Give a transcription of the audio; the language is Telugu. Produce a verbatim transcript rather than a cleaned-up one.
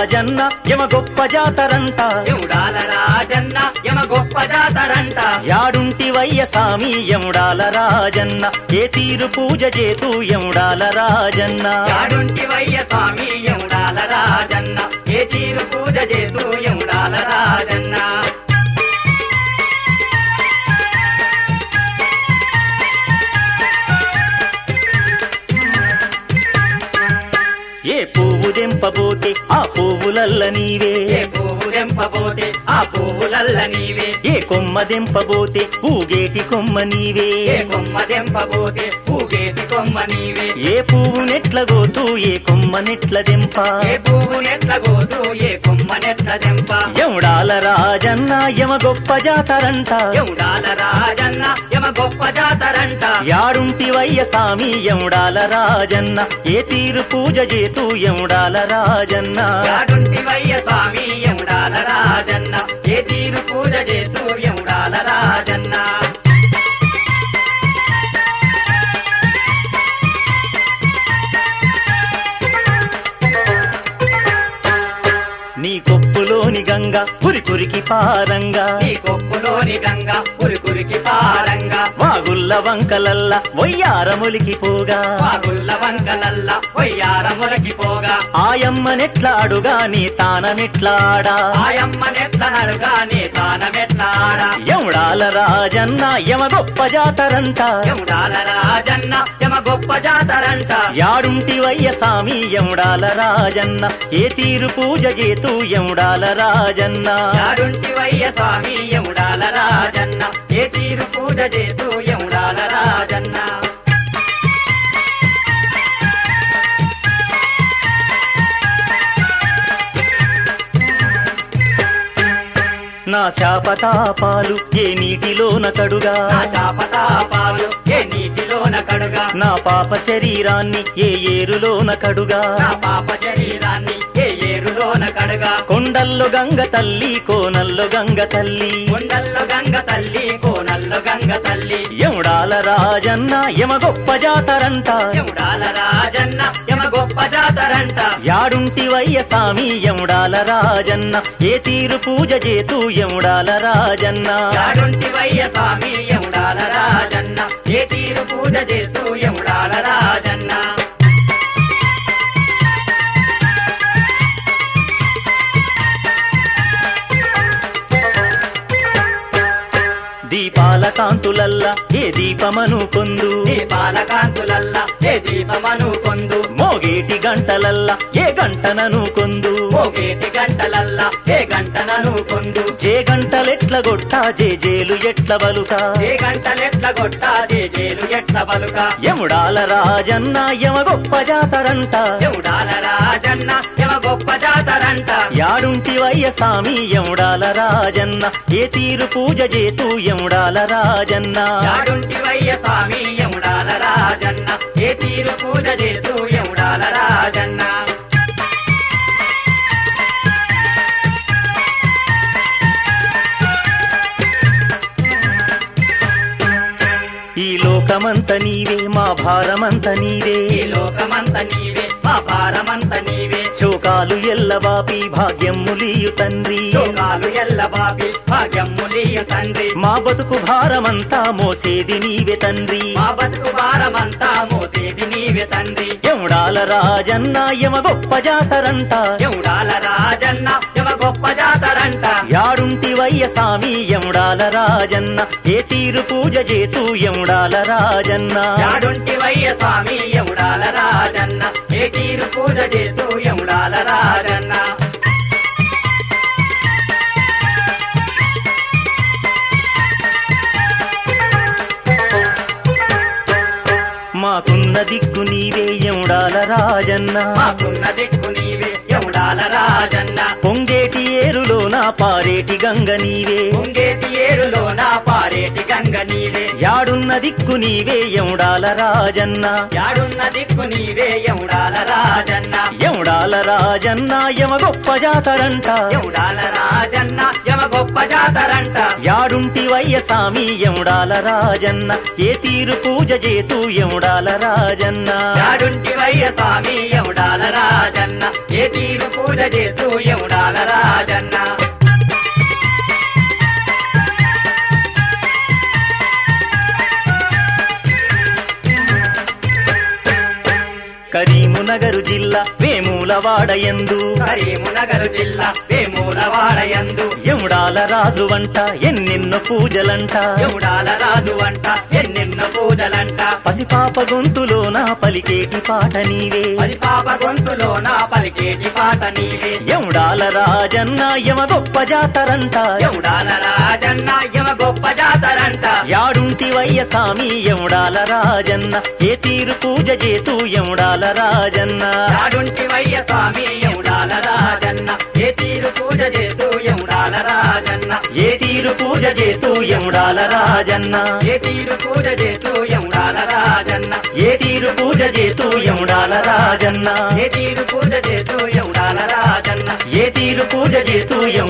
రాజన్న యమ గొప్ప జాతరంట యముడాల రాజన్న యమ గొప్ప జాతరంట యాడుంటివయ్య సామి యముడాల రాజన్న ఏ తీరు పూజ చేతూ యముడాల రాజన్న యాడుంటివయ్య స్వామి యముడాల రాజన్న ఏ తీరు పూజ చేతూ యముడాల రాజన్న ఏ పువ్వు దెంపబోతే ఆ పువ్వులల్ల నీవే ఏ పువ్వు దెంపబోతే ఆ పువ్వులల్ల నీవే ఏ కొమ్మ దెంపబోతే పూగేటి కొమ్మ నీవే ఏ కొమ్మ దెంపబోతే పూగేటి కొమ్మ నీవే ఏ పువ్వు నెట్ల గోతూ ఏ కొమ్మ నెట్ల దెంప ఏ పువ్వు నెట్ల గోతూ ఏ కొమ్మ నెట్ల దెంప యముడాల రాజన్న యమ గొప్ప జాతరంట యముడాల రాజన్న యమ గొప్ప జాతరంట యాడుంటివయ్య సామి యముడాల రాజన్న ఏ తీరు పూజ చేతూ యముడాల రాజన్న యాడుంటివయ్య స్వామి యముడాల రాజన్న ఏ తీరు పూజ చేతూ యముడాల రాజన్న నీ కొప్పులోని గంగ కురి కురికి పారంగా నీ కొప్పులోని గంగ కురి కురికి పారంగా వాగుల్ల వంకలల్ల వయ్యారములికి పోగా వాగుల్ల వంకలల్ల వయ్యారములకి పోగా ఆయమ్మ నెట్లాడుగా నీ తానమెట్లాడా ఆయమ్మ నెట్ల నడుగానే తానమెట్లాడా యముడాల రాజన్న యమ గొప్ప జాతరంట యముడాల రాజన్న యమ గొప్ప జాతరంట యాడుంటివయ్య సామి యముడాల రాజన్న ఏ తీరు పూజ చేతూ యముడాల రాజన్న యాడుంటివయ్య స్వామి యముడాల రాజన్న ఏ తీరు పూజ చేతూ యముడాల రాజన్న నా శాపతాపాలు ఏ నీటిలోన కడుగా నా శాపతాపాలు ఏ నీటిలోన కడుగా నా పాప శరీరాన్ని ఏ ఏరులోన కడుగా నా పాప శరీరాన్ని ఏ ఏరులోన కడుగా కొండల్లో గంగ తల్లి కోనల్లో గంగ తల్లి కొండల్లో గంగ తల్లి కోనల్లో గంగ తల్లి యముడాల రాజన్న యమ గొప్ప జాతరంట యముడాల రాజన్న యమ గొప్ప జాతరంట యాడుంటివయ్య సామి యముడాల రాజన్న ఏ తీరు పూజ చేతూ యముడాల రాజన్న యాడుంటివయ్య స్వామి యముడాల రాజన్న ఏ తీరు పూజ చేతూ యముడాల రాజన్న దీపాల కాంతులల్ల ఏ దీపమను పొందు దీపాల కాంతులల్ల ఏ దీపమను పొందు మోగేటి గంటలల్ల ఏ గంటనను కొందు మోగేటి గంటలల్ల ఏ గంటనను పొందు జే గంటలెట్ల గొట్టా జే జేలు ఎట్ల బలుక ఏ గంటలెట్ల గొట్టా జే జేలు ఎట్ల బలుక యముడాల రాజన్న యమ గొప్ప జాతరంట యముడాల రాజన్న యమ గొప్ప జాతరంట యాడుంటివయ్య సామి యముడాల రాజన్న ఏ తీరు పూజ చేతూ యముడాల రాజన్న యాడుంటివయ్య స్వామి యముడాల రాజన్న ఏ తీరు పూజ చేతూ యముడాల రాజన్న ఈ లోకమంత నీవే మా భారమంత నీవే ఈ లోకమంత నీవే మా భారమంత నీవే శోకాలు ఎల్లబాపి భాగ్యములియు తండ్రి శోకాలు ఎల్ల బాపి భాగ్యములియ తండ్రి మా బతుకు భారమంతా మోసేది నీవే తండ్రి మా బతుకు భారమంతా మోసేది నీవే తండ్రి యముడాల రాజన్న యమ గొప్ప జాతరంట యముడాల రాజన్న యమ గొప్ప జాతరంట యాడుంటివయ్య సామి యముడాల రాజన్న ఏ తీరు పూజ చేతూ యముడాల రాజన్న యాడుంటివయ్య స్వామి యముడాల రాజన్న ఏ తీరు పూజ చేతూ యముడాల రాజన్న మాకున్న దిక్కు నీవే యముడాల రాజన్న మాకున్న దిక్కు నీవే యముడాల రాజన్న పొంగేటి ఏరులోన పారేటి గంగ నీవే పొంగేటి ఏరులోన పారేటి గంగ నీవే యాడున్న దిక్కు నీవే యముడాల రాజన్న యాడున్న దిక్కు నీవే యముడాల రాజన్న యముడాల రాజన్న యమ గొప్ప జాతరంట యముడాల రాజన్న యమ గొప్ప జాతరంట యాడుంటివయ్య సామి యముడాల రాజన్న ఏ తీరు పూజ చేతూ యముడాల రాజన్న యాడుంటివయ్య స్వామి యముడాల రాజన్న ఏ తీరు పూజ చేతూ యముడాల రాజన్న కరీమునగరు జిల్లా వేములవాడయందు కరీమునగరు జిల్లా వేములవాడయందు యముడాల రాజు వంట ఎన్నెన్నో పూజలంట యముడాల రాజు వంట ఎన్నెన్నో పూజలంట పసిపాప గొంతులోన పలికేటి పాట నీవే పది పాప గొంతులోన పలికేటి పాట నీవే యముడాల రాజన్న యమ గొప్ప జాతరంట యముడాల రాజన్న యమ గొప్ప జాతరంట యాడుంటివయ్య సామి యముడాల రాజన్న ఏ తీరు పూజ చేతూ యముడాల రాజన్న యాడుంటివయ్య స్వామి యముడాల రాజన్న ఏ తీరు పూజ చేతూ యముడాల రాజన్న ఏ తీరు పూజ చేతూ యముడాల రాజన్న ఏ తీరు పూజ చేతూ యముడాల రాజన్న ఏ తీరు పూజ చేతూ యముడాల రాజన్న ఏ తీరు పూజ చేతూ యముడాల రాజన్న ఏ తీరు పూజ చేతూ